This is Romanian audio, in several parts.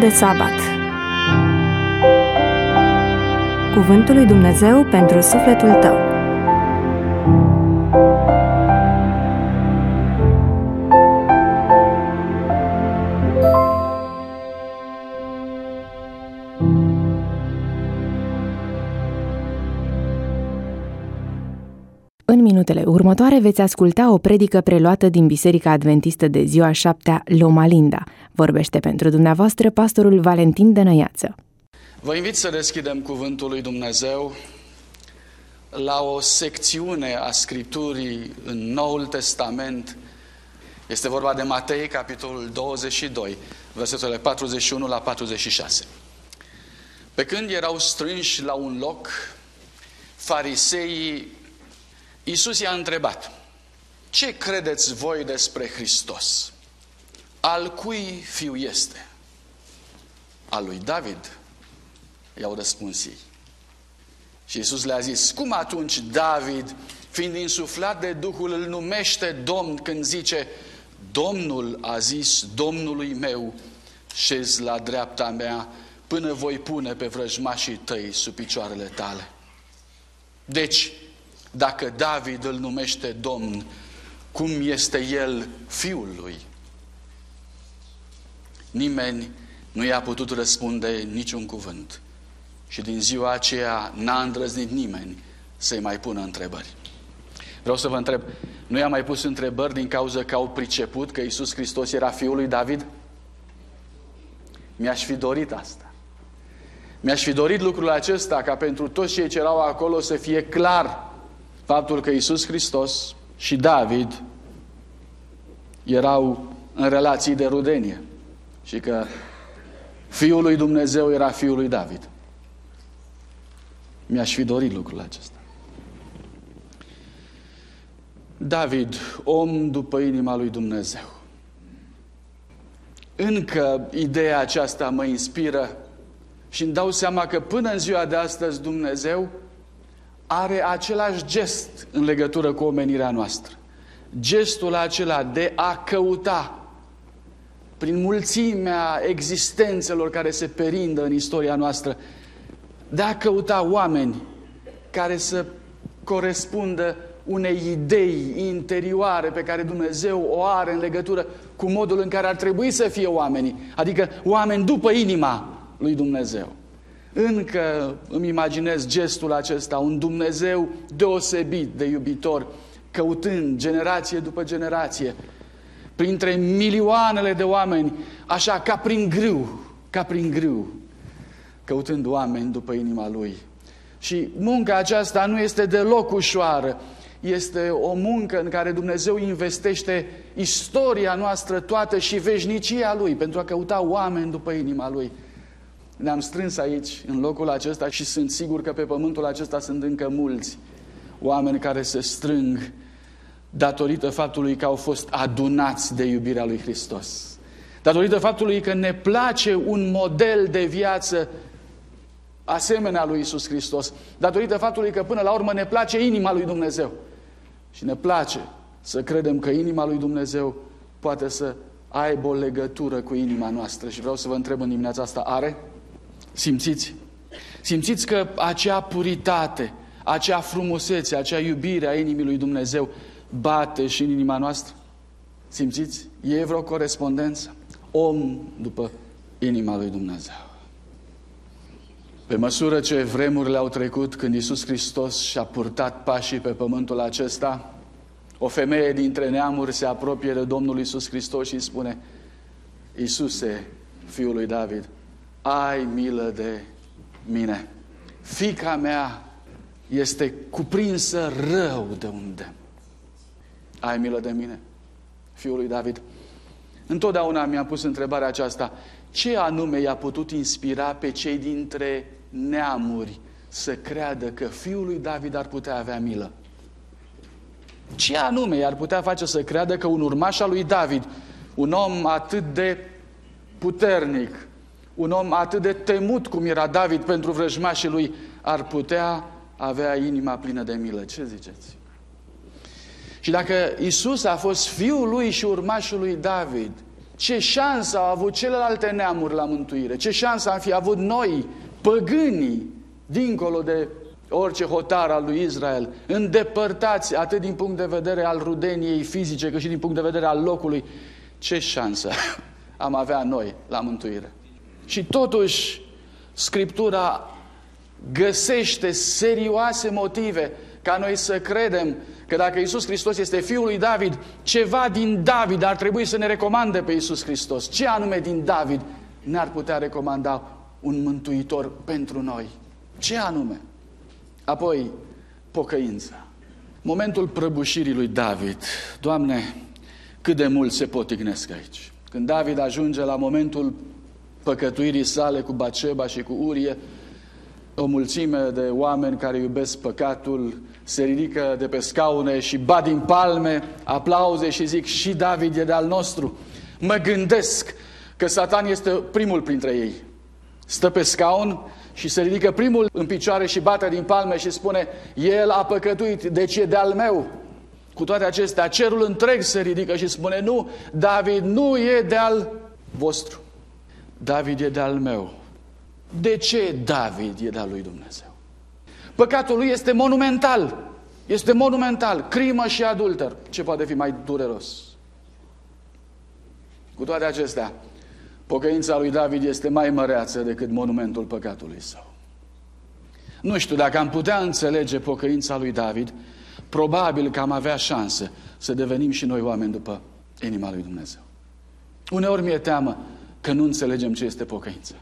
de sabat. Cuvântul lui Dumnezeu pentru sufletul tău. În minutele următoare veți asculta o predică preluată din Biserica Adventistă de ziua 7-a Loma Linda. Vorbește pentru dumneavoastră pastorul Valentin Dănăiață. Vă invit să deschidem Cuvântul lui Dumnezeu la o secțiune a Scripturii în Noul Testament. Este vorba de Matei, capitolul 22, versetele 41 la 46. Pe când erau strânși la un loc, fariseii, Iisus i-a întrebat: ce credeți voi despre Hristos? Al cui fiu este? Al lui David? I-au răspuns ei. Și Iisus le-a zis: cum atunci David, fiind insuflat de Duhul, îl numește Domn când zice: Domnul a zis Domnului meu, șezi la dreapta mea până voi pune pe vrăjmașii tăi sub picioarele tale? Deci, dacă David îl numește Domn, cum este el fiul lui? Nimeni nu i-a putut răspunde niciun cuvânt. Și din ziua aceea n-a îndrăznit nimeni să-i mai pună întrebări. Vreau să vă întreb, nu i-a mai pus întrebări din cauza că au priceput că Iisus Hristos era fiul lui David? Mi-aș fi dorit asta. Mi-aș fi dorit lucrul acesta, ca pentru toți cei ce erau acolo să fie clar faptul că Iisus Hristos și David erau în relații de rudenie și că Fiul lui Dumnezeu era Fiul lui David. Mi-aș fi dorit lucrul acesta. David, om după inima lui Dumnezeu. Încă ideea aceasta mă inspiră și îmi dau seama că până în ziua de astăzi Dumnezeu are același gest în legătură cu omenirea noastră. Gestul acela de a căuta, prin mulțimea existențelor care se perindă în istoria noastră, de a căuta oameni care să corespundă unei idei interioare pe care Dumnezeu o are în legătură cu modul în care ar trebui să fie oamenii, adică oameni după inima lui Dumnezeu. Încă îmi imaginez gestul acesta, un Dumnezeu deosebit de iubitor, căutând generație după generație, printre milioanele de oameni, așa ca prin grâu, căutând oameni după inima Lui. Și munca aceasta nu este deloc ușoară, este o muncă în care Dumnezeu investește istoria noastră toată și veșnicia Lui, pentru a căuta oameni după inima Lui. Ne-am strâns aici, în locul acesta, și sunt sigur că pe pământul acesta sunt încă mulți oameni care se strâng datorită faptului că au fost adunați de iubirea lui Hristos. Datorită faptului că ne place un model de viață asemenea lui Iisus Hristos. Datorită faptului că până la urmă ne place inima lui Dumnezeu. Și ne place să credem că inima lui Dumnezeu poate să aibă o legătură cu inima noastră. Și vreau să vă întreb în dimineața asta, are? Simțiți? Simțiți că acea puritate, acea frumusețe, acea iubire a inimii lui Dumnezeu bate și în inima noastră? Simțiți? E vreo corespondență? Om după inima lui Dumnezeu. Pe măsură ce vremurile au trecut, când Iisus Hristos și-a purtat pașii pe pământul acesta, o femeie dintre neamuri se apropie de Domnul Iisus Hristos și îi spune: Iisuse, Fiul lui David, ai milă de mine. Fiica mea este cuprinsă rău de un demn. Ai milă de mine, Fiul lui David. Întotdeauna mi-am pus întrebarea aceasta: ce anume i-a putut inspira pe cei dintre neamuri să creadă că Fiul lui David ar putea avea milă? Ce anume i-ar putea face să creadă că un urmaș al lui David, un om atât de puternic, un om atât de temut cum era David pentru vrăjmașii lui, ar putea avea inima plină de milă? Ce ziceți? Și dacă Iisus a fost fiul lui și urmașul lui David, Ce șansă au avut celelalte neamuri la mântuire? Ce șansă am fi avut noi, păgânii, dincolo de orice hotar al lui Israel, îndepărtați atât din punct de vedere al rudeniei fizice, cât și din punct de vedere al locului? Ce șansă am avea noi la mântuire? Și totuși, Scriptura găsește serioase motive ca noi să credem că dacă Iisus Hristos este Fiul lui David, ceva din David ar trebui să ne recomande pe Iisus Hristos. Ce anume din David ne-ar putea recomanda un mântuitor pentru noi? Ce anume? Apoi, pocăința. Momentul prăbușirii lui David. Doamne, cât de mult se potignesc aici. Când David ajunge la momentul păcătuirii sale cu Batșeba și cu Urie, o mulțime de oameni care iubesc păcatul se ridică de pe scaune și bat din palme, aplauze și zic: și David e de-al nostru. Mă gândesc că Satan este primul printre ei. Stă pe scaun și se ridică primul în picioare și bate din palme și spune: el a păcătuit, deci e de-al meu. Cu toate acestea, cerul întreg se ridică și spune: nu, David nu e de-al vostru. David e de-al meu. De ce David e de-al lui Dumnezeu? Păcatul lui este monumental. Este monumental. Crimă și adulter. Ce poate fi mai dureros? Cu toate acestea, pocăința lui David este mai măreață decât monumentul păcatului său. Nu știu, dacă am putea înțelege pocăința lui David, probabil că am avea șanse să devenim și noi oameni după inima lui Dumnezeu. Uneori mi-e teamă că nu înțelegem ce este pocăința.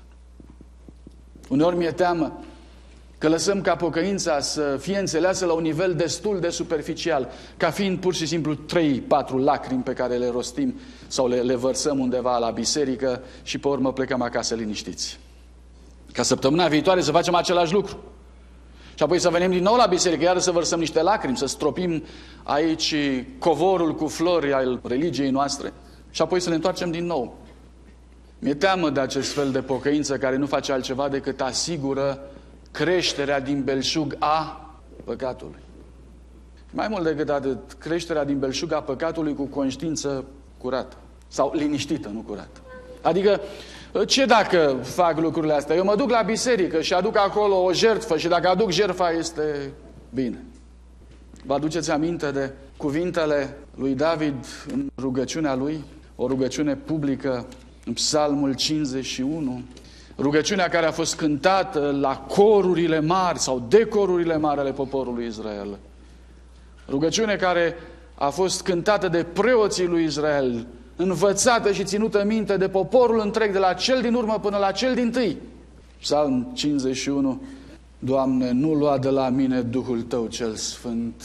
Uneori mi-e teamă că lăsăm ca pocăința să fie înțeleasă la un nivel destul de superficial, ca fiind pur și simplu 3-4 lacrimi pe care le rostim sau le vărsăm undeva la biserică și pe urmă plecăm acasă liniștiți. Ca săptămâna viitoare să facem același lucru. Și apoi să venim din nou la biserică, iar să vărsăm niște lacrimi, să stropim aici covorul cu flori al religiei noastre și apoi să ne întoarcem din nou. Mi-e teamă de acest fel de pocăință care nu face altceva decât asigură creșterea din belșug a păcatului. Mai mult decât atât, creșterea din belșug a păcatului cu conștiință curată. Sau liniștită, nu curată. Adică, ce dacă fac lucrurile astea? Eu mă duc la biserică și aduc acolo o jertfă și dacă aduc jertfa este bine. Vă aduceți aminte de cuvintele lui David în rugăciunea lui? O rugăciune publică în Psalmul 51, rugăciunea care a fost cântată la corurile mari sau de corurile mari ale poporului Israel. Rugăciune care a fost cântată de preoții lui Israel, învățată și ținută minte de poporul întreg, de la cel din urmă până la cel dintâi. Psalm 51, Doamne, nu lua de la mine Duhul Tău cel Sfânt.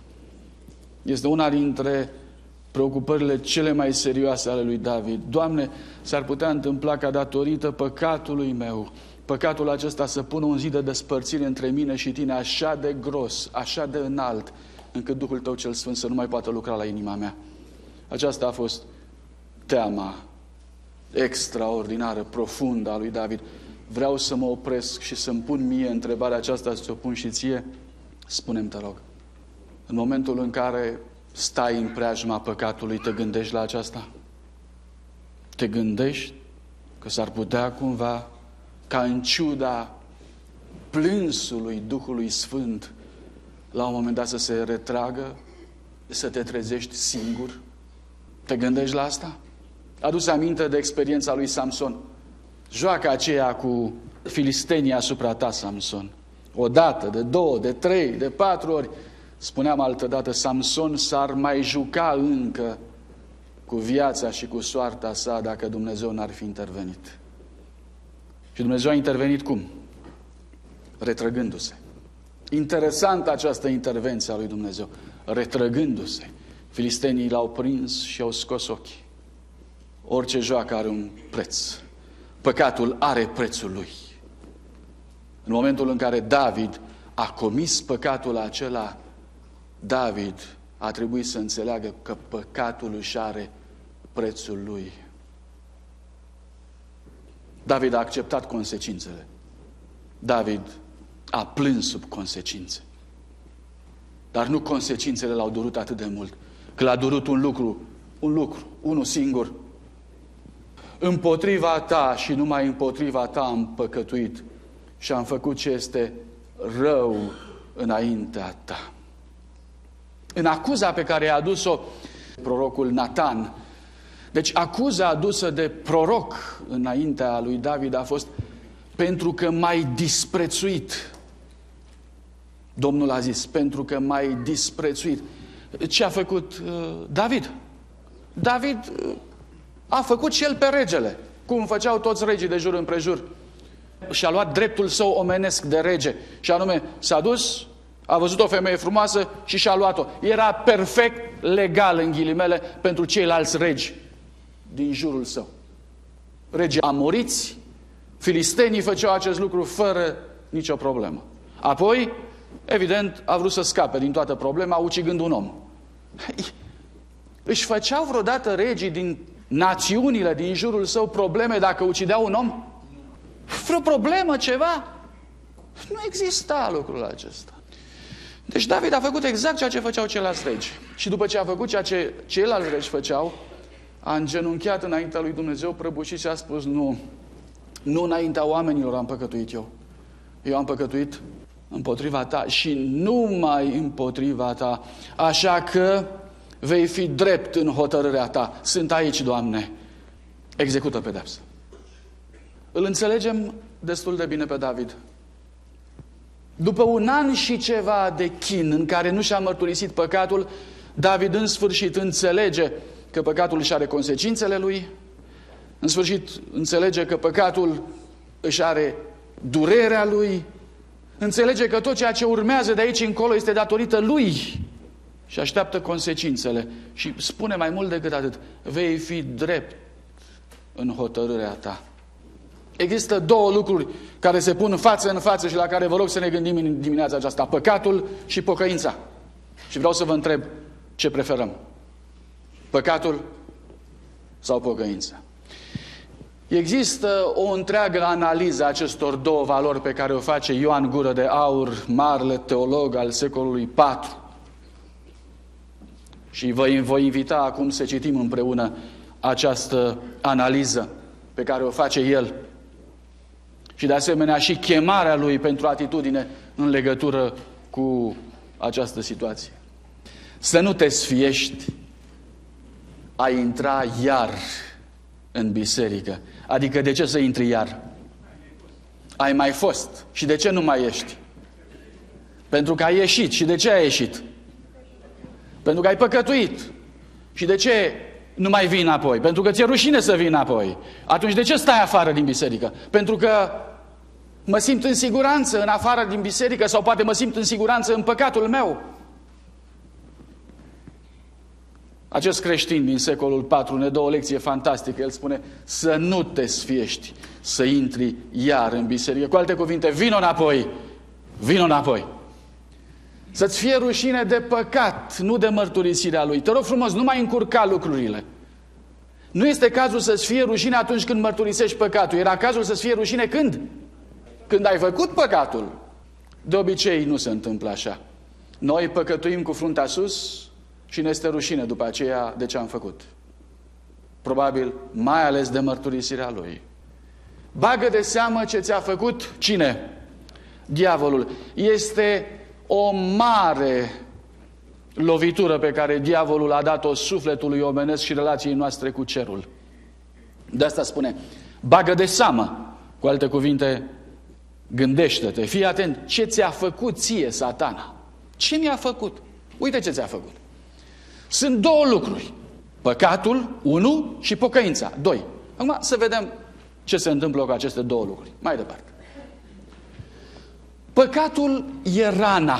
Este una dintre preocupările cele mai serioase ale lui David. Doamne, s-ar putea întâmpla ca datorită păcatului meu, păcatul acesta să pună un zid de despărțire între mine și Tine așa de gros, așa de înalt, încât Duhul Tău cel Sfânt să nu mai poată lucra la inima mea. Aceasta a fost teama extraordinară, profundă a lui David. Vreau să mă opresc și să-mi pun mie întrebarea aceasta, să o pun și ție. Spune-mi, te rog, în momentul în care stai în preajma păcatului, te gândești la aceasta? Te gândești că s-ar putea cumva ca în ciuda plânsului Duhului Sfânt la un moment dat să se retragă, să te trezești singur? Te gândești la asta? Adu-ți aminte de experiența lui Samson. Joaca aceea cu filistenii asupra ta, Samson. O dată, de 2, de 3, de 4 ori. Spuneam altădată, Samson s-ar mai juca încă cu viața și cu soarta sa dacă Dumnezeu n-ar fi intervenit. Și Dumnezeu a intervenit cum? Retrăgându-se. Interesantă această intervenție a lui Dumnezeu. Retrăgându-se. Filistenii l-au prins și au scos ochii. Orice joacă are un preț. Păcatul are prețul lui. În momentul în care David a comis păcatul acela, David a trebuit să înțeleagă că păcatul își are prețul lui. David a acceptat consecințele. David a plâns sub consecințe. Dar nu consecințele l-au durut atât de mult, că l-a durut un lucru, unul singur. împotriva ta și numai împotriva ta am păcătuit și am făcut ce este rău înaintea ta. În acuza pe care a adus-o prorocul Natan, deci acuza adusă de proroc înaintea lui David a fost: pentru că m-ai disprețuit. Domnul a zis: pentru că m-ai disprețuit. Ce a făcut David? David a făcut și el pe regele, cum făceau toți regii de jur împrejur. Și-a luat dreptul său omenesc de rege, și anume s-a dus, a văzut o femeie frumoasă și și-a luat-o. Era perfect legal, în ghilimele, pentru ceilalți regi din jurul său. Regii amoriți, filistenii făceau acest lucru fără nicio problemă. Apoi, evident, a vrut să scape din toată problema, ucigând un om. Își făceau vreodată regii din națiunile din jurul său probleme dacă ucideau un om? Vreo problemă, ceva? Nu exista lucrul acesta. Deci David a făcut exact ceea ce făceau ceilalți regi. Și după ce a făcut ceea ce ceilalți regi făceau, a îngenunchiat înaintea lui Dumnezeu prăbușit și a spus: nu înaintea oamenilor am păcătuit eu. Eu am păcătuit împotriva ta și numai împotriva ta. Așa că vei fi drept în hotărârea ta. Sunt aici, Doamne. Execută pedeapsă. Îl înțelegem destul de bine pe David. După un an și ceva de chin în care nu și-a mărturisit păcatul, David în sfârșit înțelege că păcatul își are consecințele lui, în sfârșit înțelege că păcatul își are durerea lui, înțelege că tot ceea ce urmează de aici încolo este datorită lui și așteaptă consecințele. Și spune mai mult decât atât: vei fi drept în hotărârea ta. Există două lucruri care se pun față în față și la care vă rog să ne gândim în dimineața aceasta: păcatul și pocăința. Și vreau să vă întreb, ce preferăm? Păcatul sau pocăința? Există o întreagă analiză a acestor două valori pe care o face Ioan Gură de Aur, marele teolog al secolului IV. Și vă voi invita acum să citim împreună această analiză pe care o face el. Și de asemenea și chemarea lui pentru atitudine în legătură cu această situație. Să nu te sfiești a intra iar în biserică. Adică de ce să intri iar? Ai mai fost. Și de ce nu mai ești? Pentru că ai ieșit. Și de ce ai ieșit? Pentru că ai păcătuit. Și de ce nu mai vii înapoi? Pentru că ți-e rușine să vii înapoi. Atunci de ce stai afară din biserică? Pentru că mă simt în siguranță în afară din biserică, sau poate mă simt în siguranță în păcatul meu. Acest creștin din secolul IV ne dă o lecție fantastică. El spune: să nu te sfiești, să intri iar în biserică. Cu alte cuvinte, vino înapoi, vino înapoi. Să-ți fie rușine de păcat, nu de mărturisirea lui. Te rog frumos, nu mai încurca lucrurile. Nu este cazul să-ți fie rușine atunci când mărturisești păcatul. Era cazul să-ți fie rușine când? Când ai făcut păcatul. De obicei nu se întâmplă așa. Noi păcătuim cu fruntea sus și ne este rușine după aceea de ce am făcut. Probabil mai ales de mărturisirea lui. Bagă de seamă ce ți-a făcut cine? Diavolul. Este o mare lovitură pe care diavolul a dat-o sufletului omenesc și relației noastre cu cerul. De asta spune: bagă de seamă. Cu alte cuvinte, gândește-te, fii atent, ce ți-a făcut ție Satana? Ce mi-a făcut? Uite ce ți-a făcut. Sunt două lucruri. Păcatul, 1, și pocăința, 2. Acum să vedem ce se întâmplă cu aceste două lucruri. Mai departe. Păcatul e rana.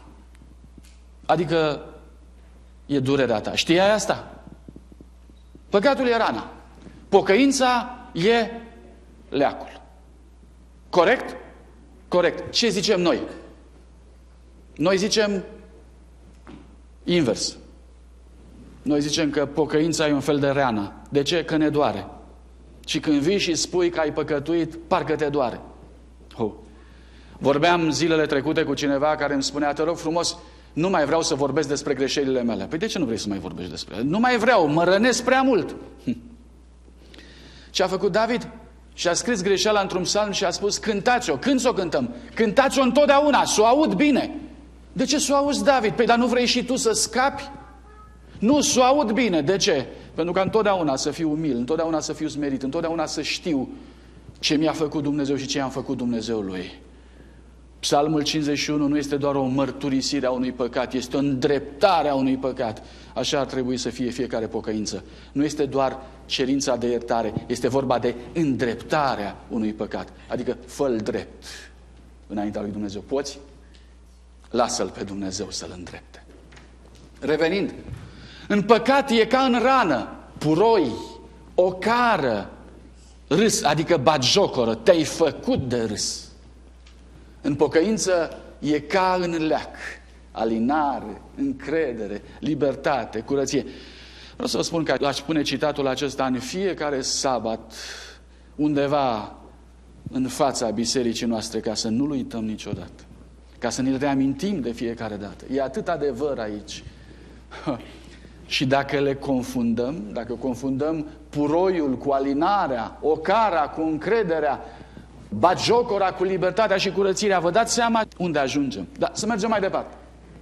Adică e durerea ta. Știai asta? Păcatul e rana. Pocăința e leacul. Corect? Corect. Ce zicem noi? Noi zicem invers. Noi zicem că pocăința e un fel de rană. De ce? Că ne doare. Și când vii și spui că ai păcătuit, parcă te doare. Vorbeam zilele trecute cu cineva care îmi spunea: te rog frumos, nu mai vreau să vorbesc despre greșelile mele. Păi de ce nu vrei să mai vorbești despre ele? Nu mai vreau, mă rănesc prea mult. Ce a făcut David? Și a scris greșeala într-un psalm și a spus, cântați-o. Când s-o cântăm? Cântați-o întotdeauna, s-o aud bine. De ce s-o auzi, David? Păi, dar nu vrei și tu să scapi? Nu, s-o aud bine. De ce? Pentru că întotdeauna să fiu umil, întotdeauna să fiu smerit, întotdeauna să știu ce mi-a făcut Dumnezeu și ce i-am făcut Dumnezeului. Psalmul 51 nu este doar o mărturisire a unui păcat, este o îndreptare a unui păcat. Așa ar trebui să fie fiecare pocăință. Nu este doar cerința de iertare, este vorba de îndreptarea unui păcat. Adică fă-l drept înaintea lui Dumnezeu. Poți? Lasă-l pe Dumnezeu să-l îndrepte. Revenind, în păcat e ca în rană, puroi, ocară, râs, adică batjocoră, te-ai făcut de râs. În pocăință e ca în leac, alinare, încredere, libertate, curăție. Vreau să vă spun că aș pune citatul acesta în fiecare sabat, undeva în fața bisericii noastre, ca să nu-l uităm niciodată, ca să ne-l reamintim de fiecare dată. E atât adevăr aici. Și dacă le confundăm, dacă confundăm puroiul cu alinarea, ocara cu încrederea, batjocora cu libertatea și curățirea, vă dați seama unde ajungem. Dar să mergem mai departe.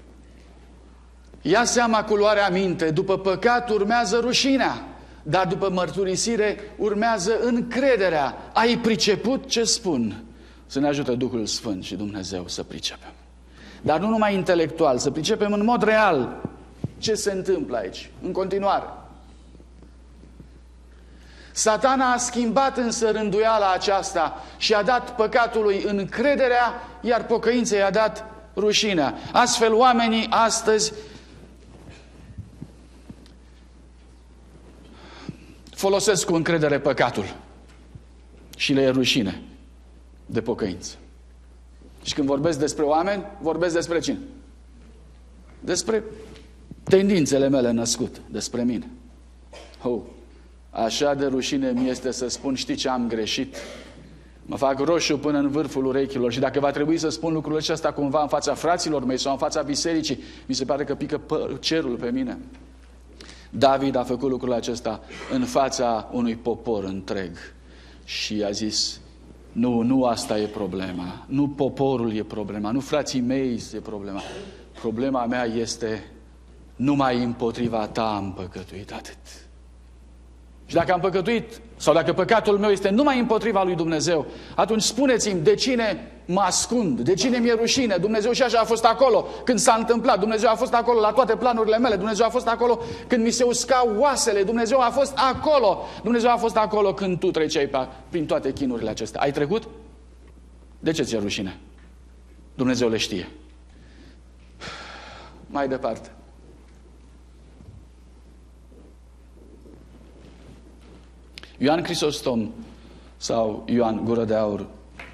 Ia seama cu luarea minte, după păcat urmează rușinea, dar după mărturisire urmează încrederea. Ai priceput ce spun? Să ne ajute Duhul Sfânt și Dumnezeu să pricepem. Dar nu numai intelectual, să pricepem în mod real ce se întâmplă aici, în continuare. Satana a schimbat însă rânduiala aceasta și a dat păcatului încrederea, iar pocăinței i-a dat rușinea. Astfel oamenii astăzi folosesc cu încredere păcatul și le e rușine de pocăință. Și când vorbesc despre oameni, vorbesc despre cine? Despre tendințele mele născute, despre mine. Așa de rușine mi este să spun, știi ce am greșit? Mă fac roșu până în vârful urechilor și dacă va trebui să spun lucrul acesta cumva în fața fraților mei sau în fața bisericii, mi se pare că pică cerul pe mine. David a făcut lucrul acesta în fața unui popor întreg și a zis, nu asta e problema, nu poporul e problema, nu frații mei e problema. Problema mea este numai împotriva ta am păcătuit, atât. Și dacă am păcătuit, sau dacă păcatul meu este numai împotriva lui Dumnezeu, atunci spuneți-mi de cine mă ascund, de cine mi-e rușine. Dumnezeu și așa a fost acolo când s-a întâmplat, Dumnezeu a fost acolo la toate planurile mele, Dumnezeu a fost acolo când mi se uscau oasele, Dumnezeu a fost acolo, Dumnezeu a fost acolo când tu treceai prin toate chinurile acestea. Ai trecut? De ce ți-e rușine? Dumnezeu le știe. Mai departe. Ioan Crisostom sau Ioan Gură de Aur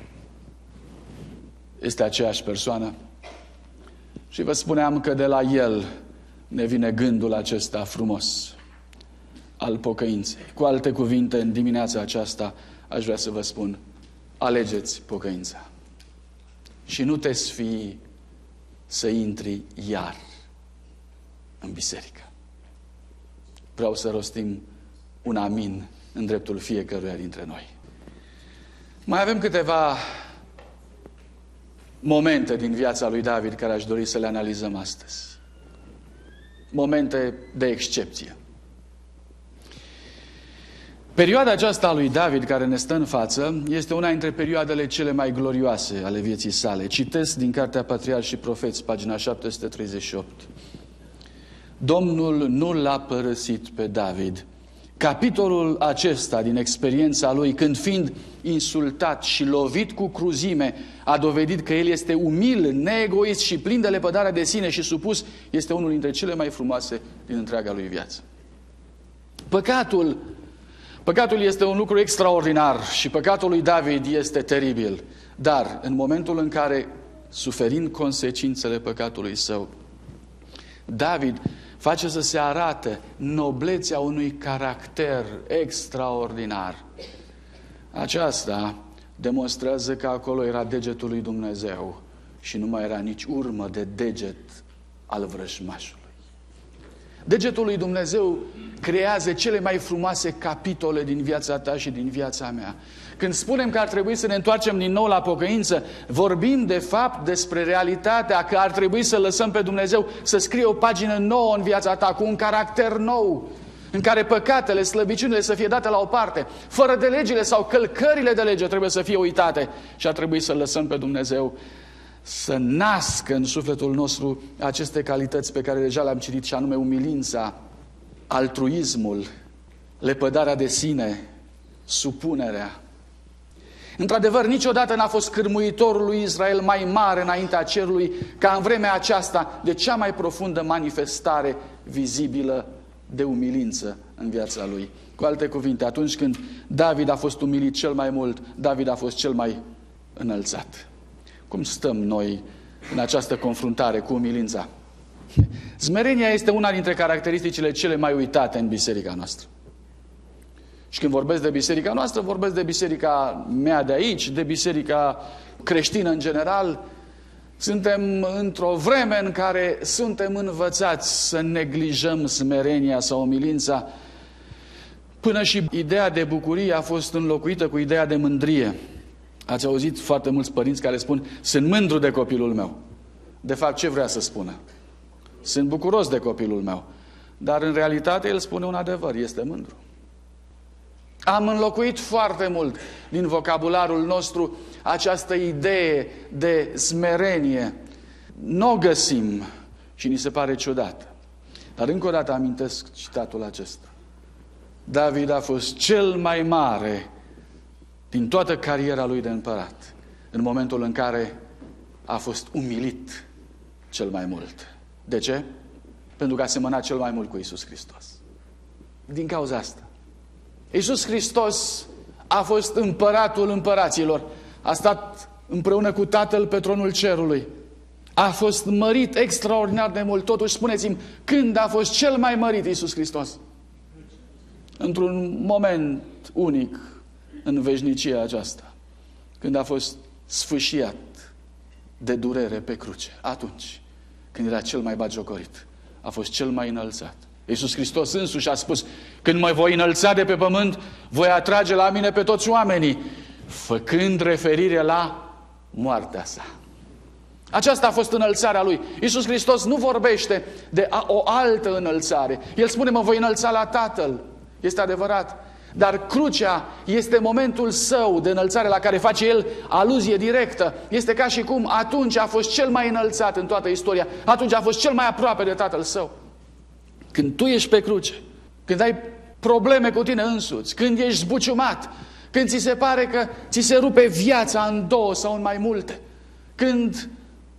este aceeași persoană și vă spuneam că de la el ne vine gândul acesta frumos al pocăinței. Cu alte cuvinte, în dimineața aceasta aș vrea să vă spun, alegeți pocăința și nu te sfii să intri iar în biserică. Vreau să rostim un amin în dreptul fiecăruia dintre noi. Mai avem câteva momente din viața lui David care aș dori să le analizăm astăzi. Momente de excepție. Perioada aceasta a lui David care ne stă în față este una dintre perioadele cele mai glorioase ale vieții sale. Citesc din Cartea Patriarhi și Profeți, pagina 738. Domnul nu l-a părăsit pe David. Capitolul acesta din experiența lui, când fiind insultat și lovit cu cruzime, a dovedit că el este umil, neegoist și plin de lepădare de sine și supus, este unul dintre cele mai frumoase din întreaga lui viață. Păcatul este un lucru extraordinar și păcatul lui David este teribil. Dar în momentul în care, suferind consecințele păcatului său, David face să se arate noblețea unui caracter extraordinar. Aceasta demonstrează că acolo era degetul lui Dumnezeu și nu mai era nici urmă de deget al vrăjmașului. Degetul lui Dumnezeu creează cele mai frumoase capitole din viața ta și din viața mea. Când spunem că ar trebui să ne întoarcem din nou la pocăință, vorbim de fapt despre realitatea că ar trebui să lăsăm pe Dumnezeu să scrie o pagină nouă în viața ta, cu un caracter nou, în care păcatele, slăbiciunile să fie date la o parte, fără de legile sau călcările de lege trebuie să fie uitate și ar trebui să lăsăm pe Dumnezeu să nască în sufletul nostru aceste calități pe care deja le-am citit, și anume umilința, altruismul, lepădarea de sine, supunerea. Într-adevăr, niciodată n-a fost cârmuitorul lui Israel mai mare înaintea cerului ca în vremea aceasta de cea mai profundă manifestare vizibilă de umilință în viața lui. Cu alte cuvinte, atunci când David a fost umilit cel mai mult, David a fost cel mai înălțat. Cum stăm noi în această confruntare cu umilința? Smerenia este una dintre caracteristicile cele mai uitate în biserica noastră. Și când vorbesc de biserica noastră, vorbesc de biserica mea de aici, de biserica creștină în general. Suntem într-o vreme în care suntem învățați să neglijăm smerenia sau umilința, până și ideea de bucurie a fost înlocuită cu ideea de mândrie. Ați auzit foarte mulți părinți care spun: sunt mândru de copilul meu. De fapt, ce vrea să spună? Sunt bucuros de copilul meu. Dar în realitate el spune un adevăr, este mândru. Am înlocuit foarte mult din vocabularul nostru această idee de smerenie. Nu o găsim și ni se pare ciudat. Dar încă o dată amintesc citatul acesta. David a fost cel mai mare din toată cariera lui de împărat în momentul în care a fost umilit cel mai mult. De ce? Pentru că a semănat cel mai mult cu Iisus Hristos. Din cauza asta. Iisus Hristos a fost împăratul împăraților. A stat împreună cu Tatăl pe tronul cerului. A fost mărit extraordinar de mult. Totuși, spuneți-mi, când a fost cel mai mărit Iisus Hristos? Într-un moment unic în veșnicia aceasta. Când a fost sfâșiat de durere pe cruce. Atunci, când era cel mai batjocorit, a fost cel mai înălțat. Iisus Hristos însuși a spus: când mă voi înălța de pe pământ, voi atrage la mine pe toți oamenii, făcând referire la moartea sa. Aceasta a fost înălțarea lui. Iisus Hristos nu vorbește de o altă înălțare. El spune: mă voi înălța la Tatăl. Este adevărat. Dar crucea este momentul său de înălțare la care face el aluzie directă. Este ca și cum atunci a fost cel mai înălțat în toată istoria. Atunci a fost cel mai aproape de Tatăl său. Când tu ești pe cruce, când ai probleme cu tine însuți, când ești zbuciumat, când ți se pare că ți se rupe viața în două sau în mai multe, când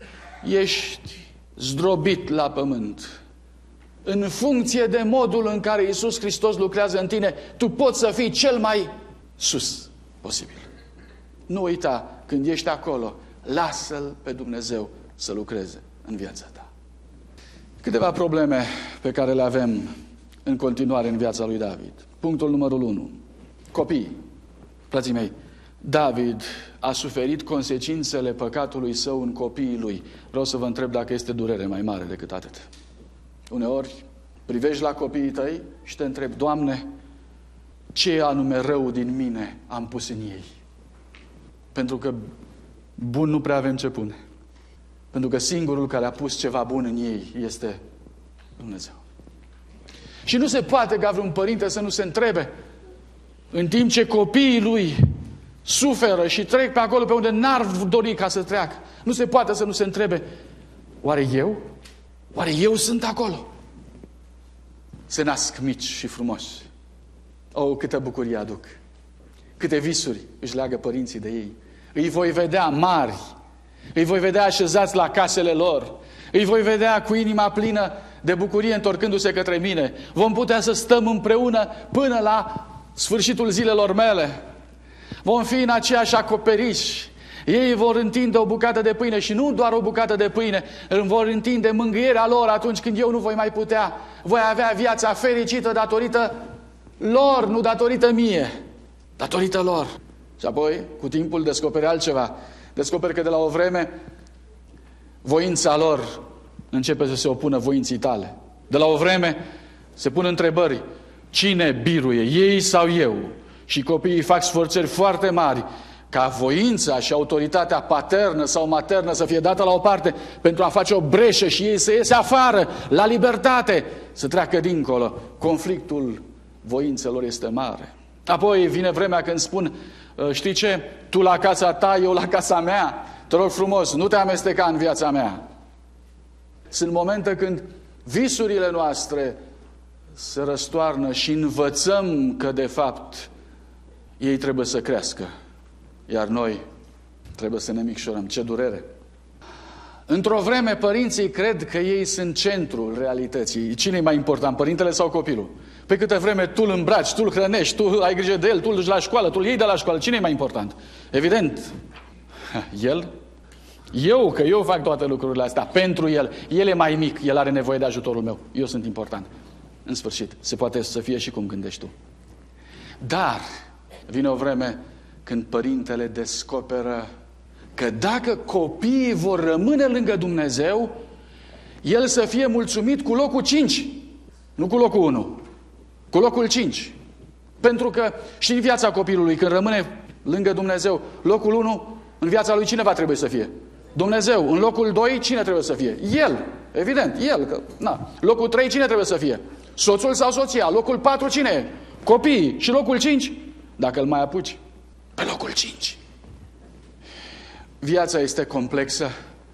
ești zdrobit la pământ, în funcție de modul în care Iisus Hristos lucrează în tine, tu poți să fii cel mai sus posibil. Nu uita, când ești acolo, lasă-L pe Dumnezeu să lucreze în viața ta. Câteva probleme pe care le avem în continuare în viața lui David. Punctul numărul 1. Copii. Frații mei, David a suferit consecințele păcatului său în copiii lui. Vreau să vă întreb dacă este durere mai mare decât atât. Uneori privești la copiii tăi și te întrebi: Doamne, ce anume rău din mine am pus în ei? Pentru că bun nu prea avem ce pune. Pentru că singurul care a pus ceva bun în ei este Dumnezeu. Și nu se poate ca vreun părinte să nu se întrebe, în timp ce copiii lui suferă și trec pe acolo pe unde n-ar dori ca să treacă, nu se poate să nu se întrebe: oare eu? Oare eu sunt acolo? Se nasc mici și frumoși. Oh, câtă bucurie aduc! Câte visuri își leagă părinții de ei. Îi voi vedea mari, îi voi vedea așezați la casele lor, îi voi vedea cu inima plină de bucurie întorcându-se către mine. Vom putea să stăm împreună până la sfârșitul zilelor mele. Vom fi în aceeași acoperiș. Ei vor întinde o bucată de pâine și nu doar o bucată de pâine, îmi vor întinde mângâierea lor atunci când eu nu voi mai putea. Voi avea viața fericită datorită lor, nu datorită mie, datorită lor. Și apoi, cu timpul, descoperi altceva. Descoperi că de la o vreme voința lor începe să se opună voinții tale. De la o vreme Se pun întrebări. Cine biruie, ei sau eu? Și copiii fac sforțări foarte mari ca voința și autoritatea paternă sau maternă să fie dată la o parte pentru a face o breșă și ei să iese afară, la libertate, să treacă dincolo. Conflictul voințelor este mare. Apoi vine vremea când spun, știi ce, tu la casa ta, eu la casa mea, te rog frumos, nu te amesteca în viața mea. Sunt momente când visurile noastre se răstoarnă și învățăm că de fapt ei trebuie să crească, iar noi trebuie să ne micșorăm. Ce durere! Într-o vreme părinții cred că ei sunt centrul realității. Cine e mai important, părintele sau copilul? Pe câtă vreme tu îl îmbraci, tu îl hrănești, tu ai grijă de el, tu îl duci la școală, tu îl iei de la școală, cine e mai important? Evident, el. Eu fac toate lucrurile astea pentru el. El e mai mic, el are nevoie de ajutorul meu. Eu sunt important. În sfârșit, se poate să fie și cum gândești tu. Dar vine o vreme când părintele descoperă că dacă copiii vor rămâne lângă Dumnezeu, el să fie mulțumit cu locul 5, nu cu locul 1, cu locul 5. Pentru că și în viața copilului, când rămâne lângă Dumnezeu, locul 1, în viața lui cine va trebui să fie? Dumnezeu. În locul 2, cine trebuie să fie? El. Evident, el. Că, na. Locul 3, cine trebuie să fie? Soțul sau soția. Locul 4, cine e? Copiii. Și locul 5? Dacă îl mai apuci, pe locul 5. Viața este complexă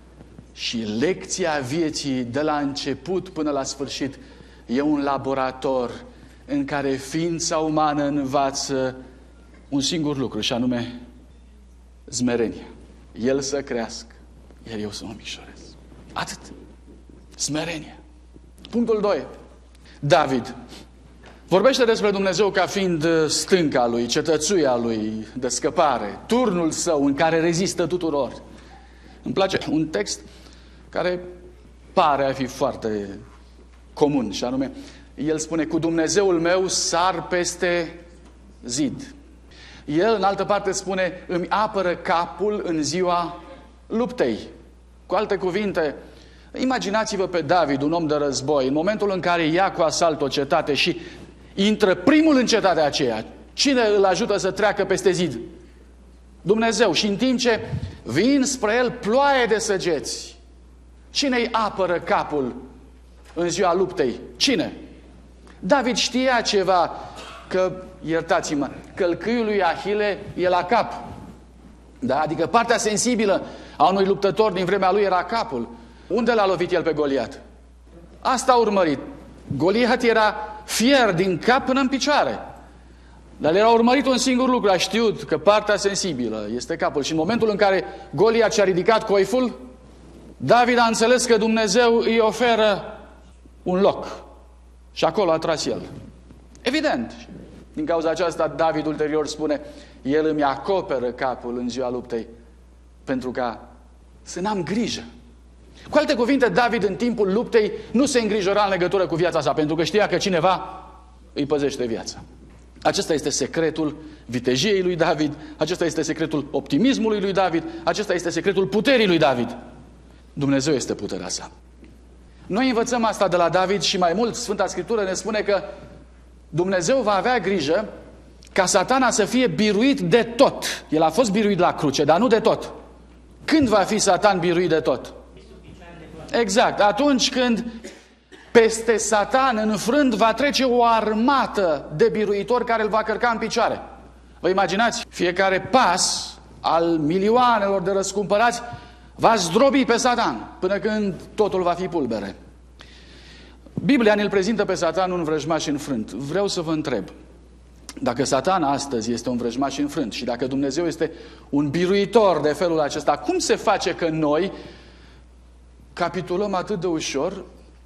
și lecția vieții de la început până la sfârșit e un laborator în care ființa umană învață un singur lucru, și anume smerenie. El să crească, iar eu să mă micșorez. Atât. Smerenie. Punctul 2. David vorbește despre Dumnezeu ca fiind stânca lui, cetățuia lui de scăpare, turnul său în care rezistă tuturor. Îmi place un text care pare a fi foarte comun, și anume, el spune, cu Dumnezeul meu sar peste zid. El, în altă parte, spune, îmi apără capul în ziua luptei. Cu alte cuvinte, imaginați-vă pe David, un om de război, în momentul în care ia cu asalt o cetate și intră primul în cetatea aceea. Cine îl ajută să treacă peste zid? Dumnezeu. Și în timp ce vin spre el ploaie de săgeți, cine îi apără capul în ziua luptei? Cine? David știa ceva, că, iertați-mă, călcâiul lui Ahile e la cap. Da? Adică partea sensibilă a unui luptător din vremea lui era capul. Unde l-a lovit el pe Goliat? Asta a urmărit. Goliat era fier din cap până în picioare. Dar le era urmărit un singur lucru. A știut că partea sensibilă este capul. Și în momentul în care Goliat și-a ridicat coiful, David a înțeles că Dumnezeu îi oferă un loc. Și acolo a tras el. Evident. Din cauza aceasta, David ulterior spune, el îmi acoperă capul în ziua luptei pentru ca să n-am grijă. Cu alte cuvinte, David în timpul luptei nu se îngrijora în legătură cu viața sa, pentru că știa că cineva îi păzește viața. Acesta este secretul vitejiei lui David, acesta este secretul optimismului lui David, acesta este secretul puterii lui David. Dumnezeu este puterea sa. Noi învățăm asta de la David și mai mult Sfânta Scriptură ne spune că Dumnezeu va avea grijă ca Satana să fie biruit de tot. El a fost biruit la cruce, dar nu de tot. Când va fi Satan biruit de tot? Exact, atunci când peste Satan înfrânt va trece o armată de biruitori care îl va cărca în picioare. Vă imaginați? Fiecare pas al milioanelor de răscumpărați va zdrobi pe Satan până când totul va fi pulbere. Biblia ne-l prezintă pe Satan un vrăjmaș înfrânt. Vreau să vă întreb, dacă Satan astăzi este un vrăjmaș înfrânt și dacă Dumnezeu este un biruitor de felul acesta, cum se face că noi capitulăm atât de ușor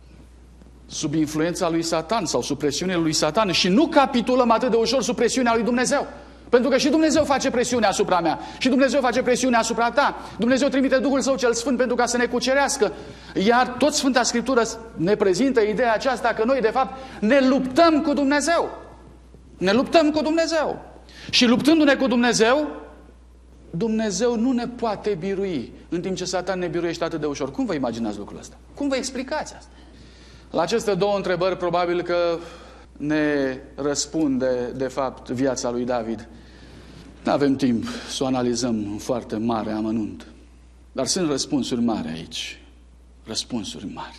sub influența lui Satan sau sub presiunea lui Satan și nu capitulăm atât de ușor sub presiunea lui Dumnezeu? Pentru că și Dumnezeu face presiune asupra mea, și Dumnezeu face presiune asupra ta. Dumnezeu trimite Duhul Său cel Sfânt pentru ca să ne cucerească. Iar tot Sfânta Scriptură ne prezintă ideea aceasta că noi de fapt ne luptăm cu Dumnezeu. Ne luptăm cu Dumnezeu. Și luptându-ne cu Dumnezeu, Dumnezeu nu ne poate birui, în timp ce Satan ne biruiește atât de ușor. Cum vă imaginați lucrul ăsta? Cum vă explicați asta? La aceste două întrebări probabil că ne răspunde, de fapt, viața lui David. Nu avem timp să o analizăm în foarte mare amănunt. Dar sunt răspunsuri mari aici. Răspunsuri mari.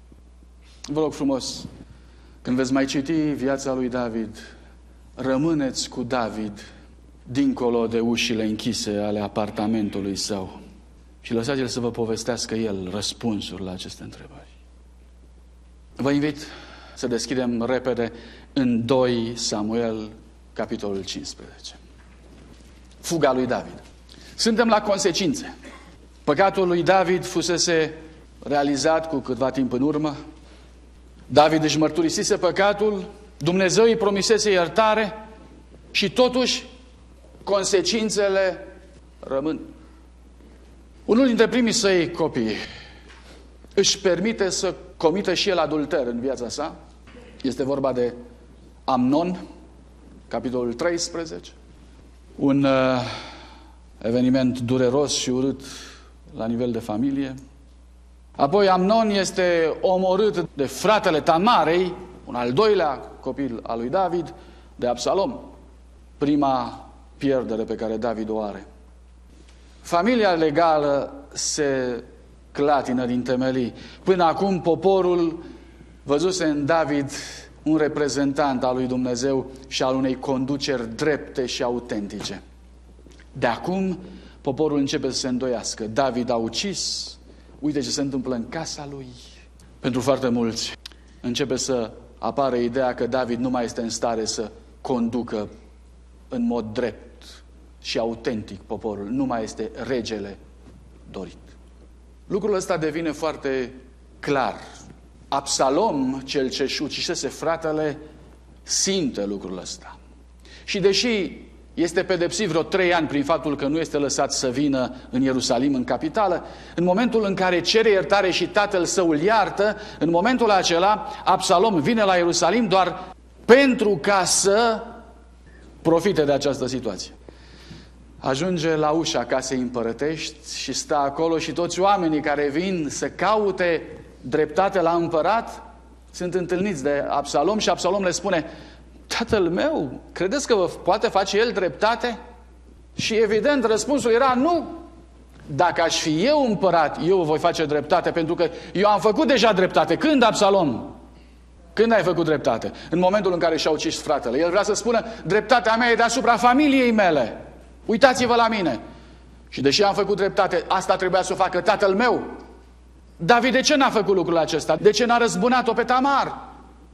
Vă rog frumos, când veți mai citi viața lui David, rămâneți cu David dincolo de ușile închise ale apartamentului său și lăsați-l să vă povestească el răspunsuri la aceste întrebări. Vă invit să deschidem repede în 2 Samuel, capitolul 15. Fuga lui David. Suntem la consecințe. Păcatul lui David fusese realizat cu câtva timp în urmă. David își mărturisise păcatul, Dumnezeu îi promisese iertare și totuși consecințele rămân. Unul dintre primii săi copii își permite să comită și el adulter în viața sa. Este vorba de Amnon, capitolul 13. Un eveniment dureros și urât la nivel de familie. Apoi Amnon este omorât de fratele Tamarei, un al doilea copil al lui David, de Absalom. Prima pierdere pe care David o are. Familia legală se clatină din temelii. Până acum poporul văzuse în David un reprezentant al lui Dumnezeu și al unei conduceri drepte și autentice. De acum poporul începe să se îndoiască. David a ucis, uite ce se întâmplă în casa lui. Pentru foarte mulți începe să apară ideea că David nu mai este în stare să conducă în mod drept și autentic poporul. Nu mai este regele dorit. Lucrul ăsta devine foarte clar. Absalom, cel ce-și ucisese fratele, simte lucrul ăsta. Și deși este pedepsit vreo 3 ani prin faptul că nu este lăsat să vină în Ierusalim, în capitală, în momentul în care cere iertare și tatăl său îl iartă, în momentul acela Absalom vine la Ierusalim doar pentru ca să profite de această situație. Ajunge la ușa casei împărătești și stă acolo și toți oamenii care vin să caute dreptate la împărat sunt întâlniți de Absalom și Absalom le spune: tatăl meu, credeți că vă poate face el dreptate? Și evident răspunsul era nu. Dacă aș fi eu împărat, eu voi face dreptate, pentru că eu am făcut deja dreptate. Când, Absalom? Când ai făcut dreptate? În momentul în care și-a ucis fratele. El vrea să spună: dreptatea mea e deasupra familiei mele. Uitați-vă la mine. Și deși am făcut dreptate, asta trebuia să o facă tatăl meu. David de ce n-a făcut lucrul acesta? De ce n-a răzbunat-o pe Tamar?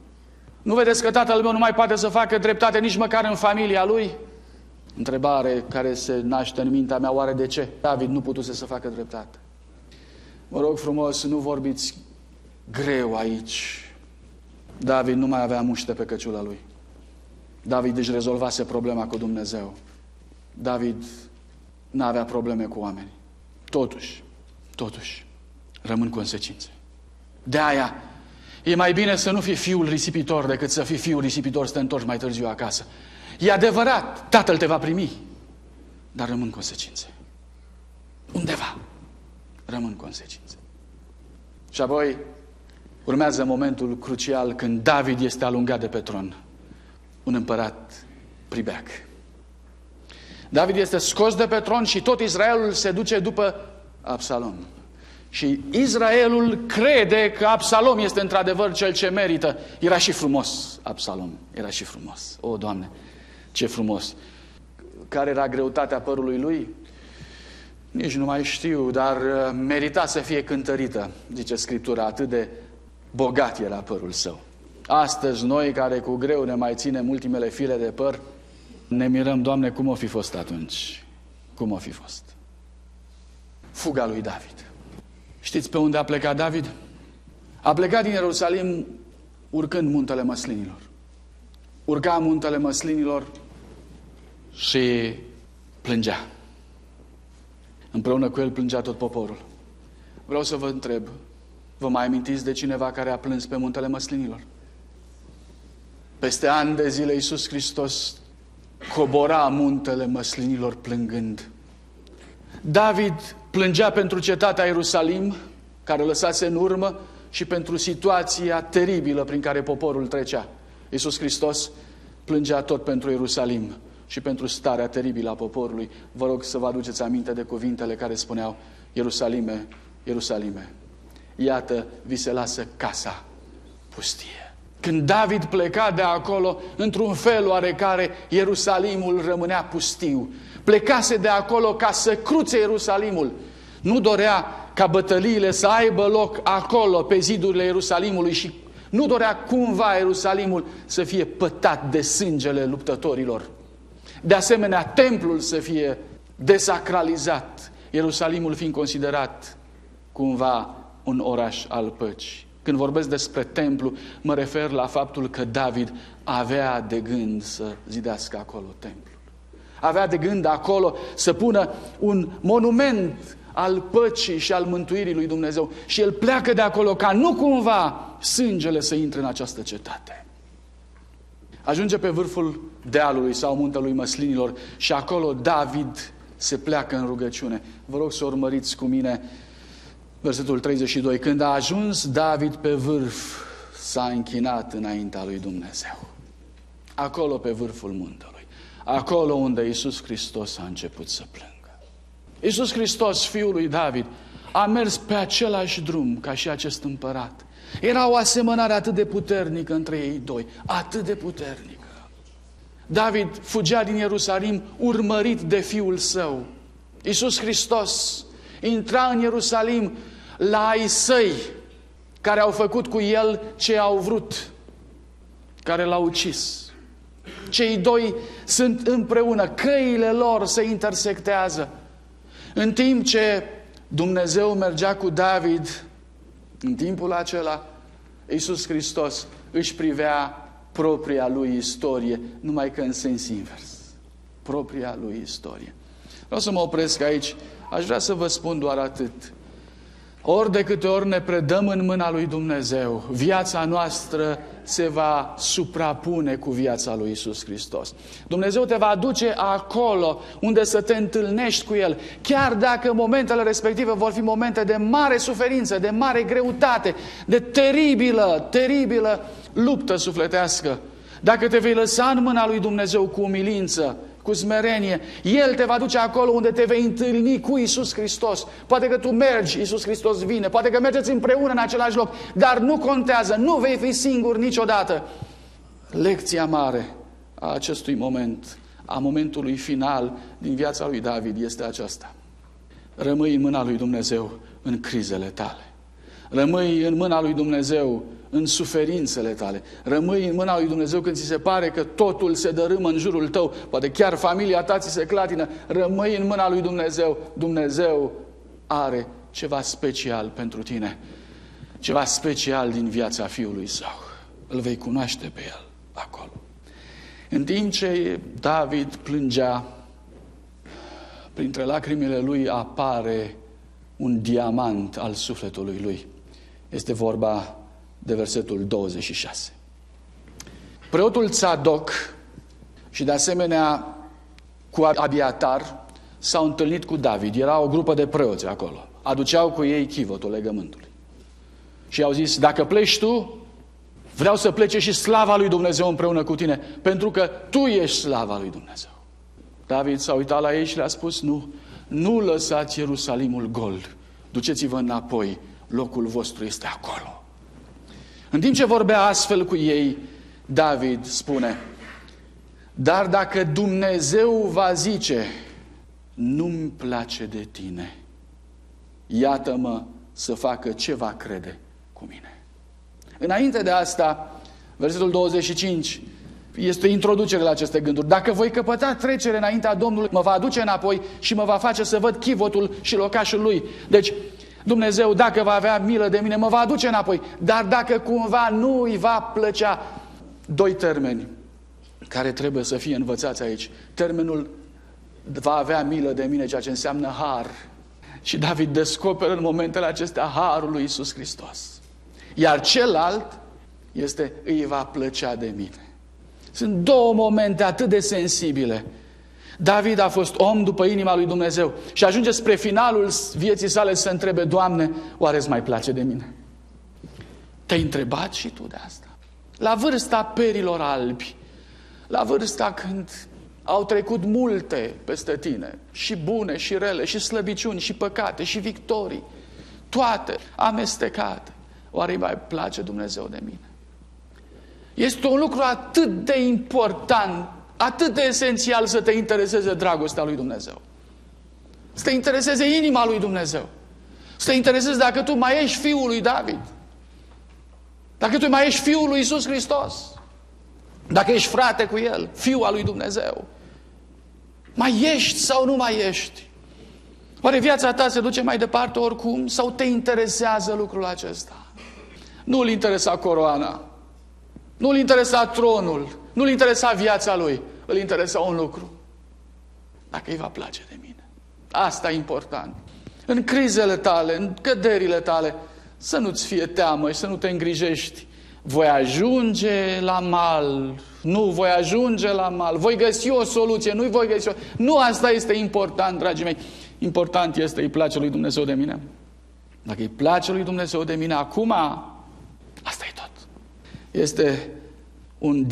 Nu vedeți că tatăl meu nu mai poate să facă dreptate nici măcar în familia lui? Întrebare care se naște în mintea mea: oare de ce David nu putuse să facă dreptate? Mă rog frumos, nu vorbiți greu aici. David nu mai avea muște pe căciula lui. David își rezolvase problema cu Dumnezeu. David n-avea probleme cu oameni. Totuși, rămân consecințe. De aia, e mai bine să nu fii fiul risipitor decât să fii fiul risipitor să te întorci mai târziu acasă. E adevărat, tatăl te va primi, dar rămân consecințe. Undeva rămân consecințe. Și apoi urmează momentul crucial când David este alungat de pe tron. Un împărat pribeac. David este scos de pe tron și tot Israelul se duce după Absalom. Și Israelul crede că Absalom este într-adevăr cel ce merită. Era și frumos Absalom, era și frumos. O, Doamne, ce frumos! Care era greutatea părului lui? Nici nu mai știu, dar merita să fie cântărită, zice Scriptura, atât de bogat era părul său. Astăzi noi, care cu greu ne mai ținem ultimele fire de păr, ne mirăm, Doamne, cum o fi fost atunci? Cum o fi fost? Fuga lui David. Știți pe unde a plecat David? A plecat din Ierusalim urcând muntele Măslinilor. Urca muntele Măslinilor și plângea. Împreună cu el plângea tot poporul. Vreau să vă întreb, vă mai amintiți de cineva care a plâns pe muntele Măslinilor? Peste ani de zile Iisus Hristos cobora muntele Măslinilor plângând. David plângea pentru cetatea Ierusalim, care lăsase în urmă, și pentru situația teribilă prin care poporul trecea. Iisus Hristos plângea tot pentru Ierusalim și pentru starea teribilă a poporului. Vă rog să vă aduceți aminte de cuvintele care spuneau: Ierusalime, Ierusalime, iată, vi se lasă casa pustie. Când David pleca de acolo, într-un fel oarecare, Ierusalimul rămânea pustiu. Plecase de acolo ca să cruțe Ierusalimul. Nu dorea ca bătăliile să aibă loc acolo, pe zidurile Ierusalimului, și nu dorea cumva Ierusalimul să fie pătat de sângele luptătorilor. De asemenea, templul să fie desacralizat, Ierusalimul fiind considerat cumva un oraș al păcii. Când vorbesc despre templu, mă refer la faptul că David avea de gând să zidească acolo templul. Avea de gând acolo să pună un monument al păcii și al mântuirii lui Dumnezeu. Și el pleacă de acolo ca nu cumva sângele să intre în această cetate. Ajunge pe vârful dealului sau muntelui Măslinilor și acolo David se pleacă în rugăciune. Vă rog să urmăriți cu mine versetul 32. Când a ajuns David pe vârf, s-a închinat înaintea lui Dumnezeu. Acolo pe vârful muntelui. Acolo unde Iisus Hristos a început să plângă. Iisus Hristos, fiul lui David, a mers pe același drum ca și acest împărat. Era o asemănare atât de puternică între ei doi, atât de puternică. David fugea din Ierusalim urmărit de fiul său. Iisus Hristos intra în Ierusalim la ai săi, care au făcut cu el ce au vrut, care l-au ucis. Cei doi sunt împreună, căile lor se intersectează. În timp ce Dumnezeu mergea cu David, în timpul acela, Iisus Hristos își privea propria lui istorie, numai că în sens invers. Propria lui istorie. Vreau să mă opresc aici. Aș vrea să vă spun doar atât. Ori de câte ori ne predăm în mâna lui Dumnezeu, viața noastră se va suprapune cu viața lui Iisus Hristos. Dumnezeu te va aduce acolo unde să te întâlnești cu El, chiar dacă momentele respective vor fi momente de mare suferință, de mare greutate, de teribilă luptă sufletească. Dacă te vei lăsa în mâna lui Dumnezeu cu umilință, cu smerenie, El te va duce acolo unde te vei întâlni cu Iisus Hristos. Poate că tu mergi, Iisus Hristos vine, poate că mergeți împreună în același loc, dar nu contează, nu vei fi singur niciodată. Lecția mare a acestui moment, a momentului final din viața lui David este aceasta. Rămâi în mâna lui Dumnezeu în crizele tale. Rămâi în mâna lui Dumnezeu în suferințele tale. Rămâi în mâna lui Dumnezeu când ți se pare că totul se dărâmă în jurul tău, poate chiar familia ta ți se clatină. Rămâi în mâna lui Dumnezeu. Dumnezeu are ceva special pentru tine. Ceva special din viața Fiului Său. Îl vei cunoaște pe El acolo. În timp ce David plângea, printre lacrimile lui apare un diamant al sufletului lui. Este vorba de versetul 26. Preotul Tzadok și de asemenea cu Abiatar s-au întâlnit cu David. Era o grupă de preoți acolo. Aduceau cu ei chivotul legământului. Și au zis: dacă pleci tu, vreau să plece și slava lui Dumnezeu împreună cu tine, pentru că tu ești slava lui Dumnezeu. David s-a uitat la ei și le-a spus: nu lăsați Ierusalimul gol. Duceți-vă înapoi, locul vostru este acolo. În timp ce vorbea astfel cu ei, David spune: dar dacă Dumnezeu va zice: nu-mi place de tine, iată-mă să facă ce va crede cu mine. Înainte de asta, versetul 25 este o introducere la aceste gânduri. Dacă voi căpăta trecere înaintea Domnului, mă va aduce înapoi și mă va face să văd chivotul și locașul lui. Deci, Dumnezeu, dacă va avea milă de mine, mă va aduce înapoi. Dar dacă cumva nu îi va plăcea, doi termeni care trebuie să fie învățați aici. Termenul va avea milă de mine, ceea ce înseamnă har. Și David descoperă în momentele acestea harul lui Iisus Hristos. Iar celălalt este: îi va plăcea de mine. Sunt două momente atât de sensibile. David a fost om după inima lui Dumnezeu și ajunge spre finalul vieții sale să se întrebe: Doamne, oare îți mai place de mine? Te-ai întrebat și tu de asta? La vârsta perilor albi, la vârsta când au trecut multe peste tine, și bune, și rele, și slăbiciuni, și păcate, și victorii, toate amestecate, oare îi mai place Dumnezeu de mine? Este un lucru atât de important, atât de esențial să te intereseze dragostea lui Dumnezeu. Să te intereseze inima lui Dumnezeu. Să te intereseze dacă tu mai ești fiul lui David. Dacă tu mai ești fiul lui Iisus Hristos. Dacă ești frate cu El, fiul al lui Dumnezeu. Mai ești sau nu mai ești? Oare viața ta se duce mai departe oricum? Sau te interesează lucrul acesta? Nu-l interesa coroana. Nu-l interesa tronul. Nu-l interesa viața lui. Îl interesa un lucru. Dacă îi va place de mine. Asta e important. În crizele tale, în căderile tale, să nu-ți fie teamă și să nu te îngrijești. Voi ajunge la mal. Nu, voi ajunge la mal. Voi găsi o soluție. Nu-i voi găsi o... Nu, asta este important, dragii mei. Important este, îi place lui Dumnezeu de mine. Dacă îi place lui Dumnezeu de mine, acum, asta e tot. Este un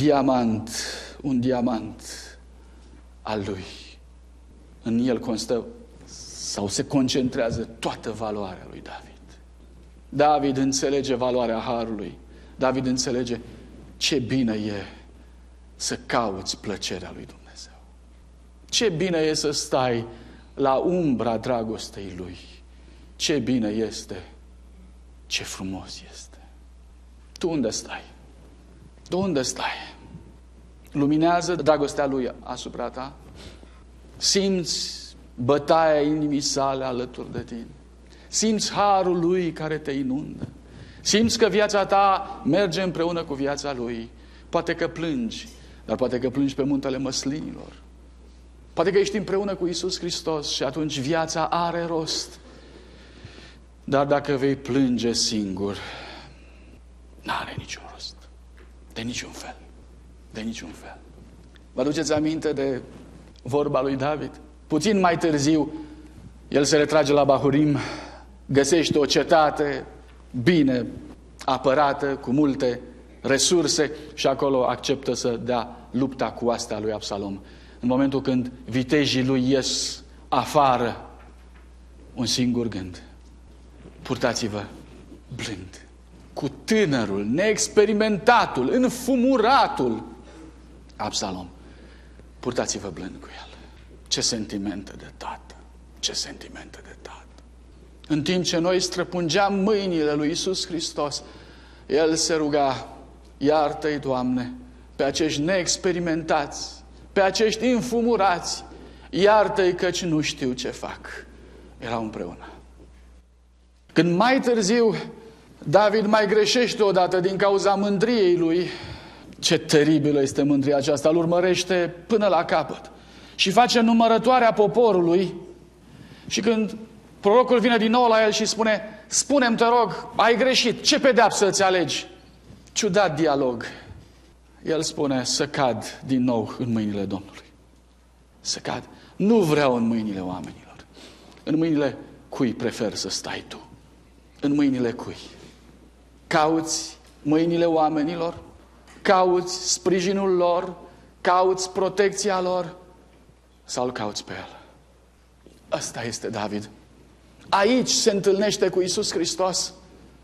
diamant al lui. În el constă sau se concentrează toată valoarea lui David. David înțelege valoarea harului. David înțelege ce bine e să cauți plăcerea lui Dumnezeu. Ce bine e să stai la umbra dragostei lui. Ce bine este, ce frumos este. Tu unde stai? Tu unde stai? Luminează dragostea lui asupra ta? Simți bătaia inimii sale alături de tine? Simți harul lui care te inundă? Simți că viața ta merge împreună cu viața lui? Poate că plângi, dar poate că plângi pe muntele măslinilor. Poate că ești împreună cu Iisus Hristos și atunci viața are rost. Dar dacă vei plânge singur, n-are niciun rost. De niciun fel. De niciun fel. Vă aduceți aminte de vorba lui David? Puțin mai târziu, el se retrage la Bahurim, găsește o cetate bine apărată, cu multe resurse și acolo acceptă să dea lupta cu oastea lui Absalom. În momentul când vitejii lui ies afară, un singur gând: purtați-vă blând cu tânărul, neexperimentatul, înfumuratul Absalom. Purtați-vă blând cu el. Ce sentimente de tată! Ce sentimente de tată! În timp ce noi străpungeam mâinile lui Iisus Hristos, el se ruga: iartă-i, Doamne, pe acești neexperimentați, pe acești înfumurați, iartă-i căci nu știu ce fac. Erau împreună. Când mai târziu David mai greșește odată din cauza mândriei lui, ce teribilă este mândria aceasta, îl urmărește până la capăt și face numărătoarea poporului. Și când prorocul vine din nou la el și spune: spune-mi, te rog, ai greșit, ce pedeapsă îți alegi? Ciudat dialog. El spune: să cad din nou în mâinile Domnului. Să cad. Nu vreau în mâinile oamenilor. În mâinile cui prefer să stai tu? În mâinile cui? Cauți mâinile oamenilor? Cauți sprijinul lor? Cauți protecția lor? Sau îl cauți pe el? Ăsta este David. Aici se întâlnește cu Iisus Hristos.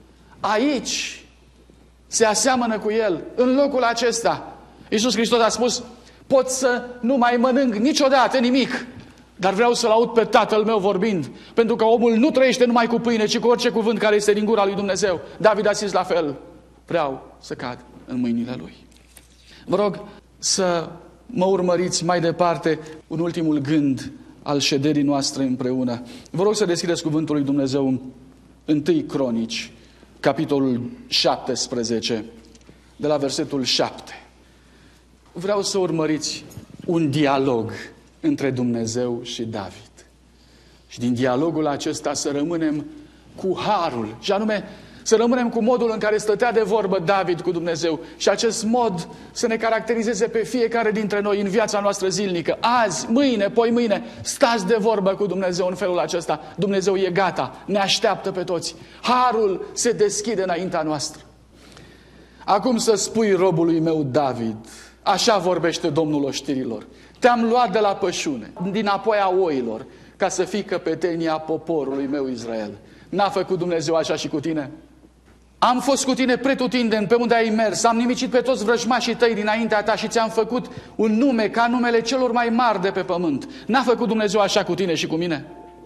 Aici se aseamănă cu el. În locul acesta Iisus Hristos a spus: pot să nu mai mănânc niciodată nimic, dar vreau să-L aud pe Tatăl meu vorbind, pentru că omul nu trăiește numai cu pâine, ci cu orice cuvânt care este din gura lui Dumnezeu. David a zis la fel: vreau să cad în mâinile lui. Vă rog să mă urmăriți mai departe un ultimul gând al șederii noastre împreună. Vă rog să deschideți cuvântul lui Dumnezeu în 1 Cronici, capitolul 17, de la versetul 7. Vreau să urmăriți un dialog între Dumnezeu și David. Și din dialogul acesta să rămânem cu harul, și anume să rămânem cu modul în care stătea de vorbă David cu Dumnezeu. Și acest mod să ne caracterizeze pe fiecare dintre noi în viața noastră zilnică. Azi, mâine, poi mâine, stați de vorbă cu Dumnezeu în felul acesta. Dumnezeu e gata, ne așteaptă pe toți. Harul se deschide înaintea noastră. Acum să spui robului meu David, așa vorbește Domnul oștirilor, te-am luat de la pășune, din apoi a oilor, ca să fii căpetenia poporului meu Israel. N-a făcut Dumnezeu așa și cu tine? Am fost cu tine pretutindeni pe unde ai mers, am nimicit pe toți vrăjmașii tăi dinaintea ta și ți-am făcut un nume ca numele celor mai mari de pe pământ. N-a făcut Dumnezeu așa cu tine și cu mine?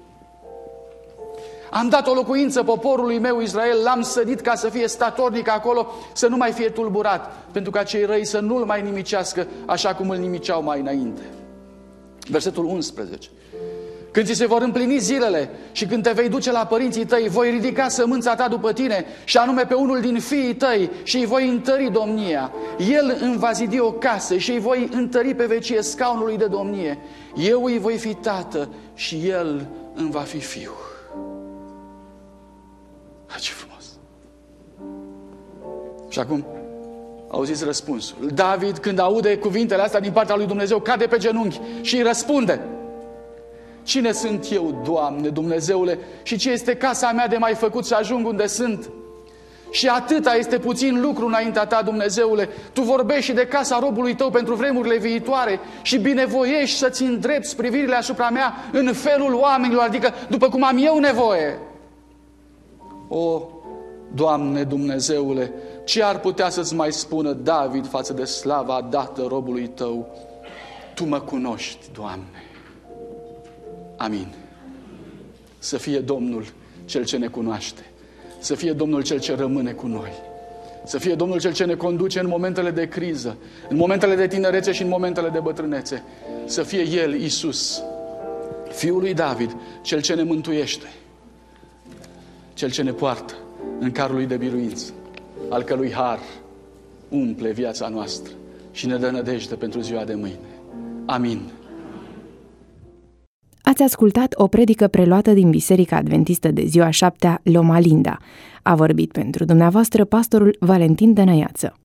Am dat o locuință poporului meu Israel, l-am sădit ca să fie statornic acolo, să nu mai fie tulburat, pentru ca cei răi să nu-l mai nimicească așa cum îl nimiceau mai înainte. Versetul 11. Când ți se vor împlini zilele și când te vei duce la părinții tăi, voi ridica sămânța ta după tine și anume pe unul din fiii tăi și îi voi întări domnia. El îmi va zidi o casă și îi voi întări pe vecie scaunului de domnie. Eu îi voi fi tată și el îmi va fi fiu. Ce frumos! Și acum auziți răspunsul. David, când aude cuvintele astea din partea lui Dumnezeu, cade pe genunchi și îi răspunde: cine sunt eu, Doamne, Dumnezeule, și ce este casa mea de mai făcut să ajung unde sunt? Și atâta este puțin lucru înaintea ta, Dumnezeule. Tu vorbești și de casa robului tău pentru vremurile viitoare și binevoiești să-ți îndrepți privirile asupra mea în felul oamenilor, adică după cum am eu nevoie. O, Doamne Dumnezeule, ce ar putea să-ți mai spună David față de slava dată robului tău? Tu mă cunoști, Doamne. Amin. Să fie Domnul Cel ce ne cunoaște, să fie Domnul Cel ce rămâne cu noi, să fie Domnul Cel ce ne conduce în momentele de criză, în momentele de tinerețe și în momentele de bătrânețe, să fie El, Iisus, Fiul lui David, Cel ce ne mântuiește, Cel ce ne poartă în carul lui de biruință, al cărui har umple viața noastră și ne dă nădejde pentru ziua de mâine. Amin. Ați ascultat o predică preluată din Biserica Adventistă de ziua 7-a Loma Linda. A vorbit pentru dumneavoastră pastorul Valentin Dănăiață.